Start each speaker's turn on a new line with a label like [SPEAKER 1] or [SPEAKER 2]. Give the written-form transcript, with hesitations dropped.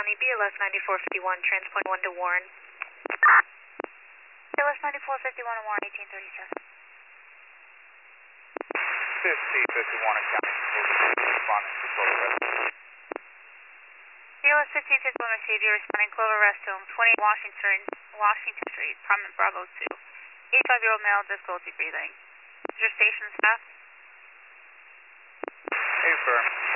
[SPEAKER 1] County, BLS 9451, transport 1 to Warren.
[SPEAKER 2] BLS 9451 to Warren, 1837.
[SPEAKER 3] 5051 in County, responding to Clover Rest.
[SPEAKER 2] BLS 1551 received, you're responding Clover Rest Home, 20 Washington Street, Prominent Bravo 2. 85-year-old male, difficulty breathing. Is your station staff?
[SPEAKER 3] Affirm.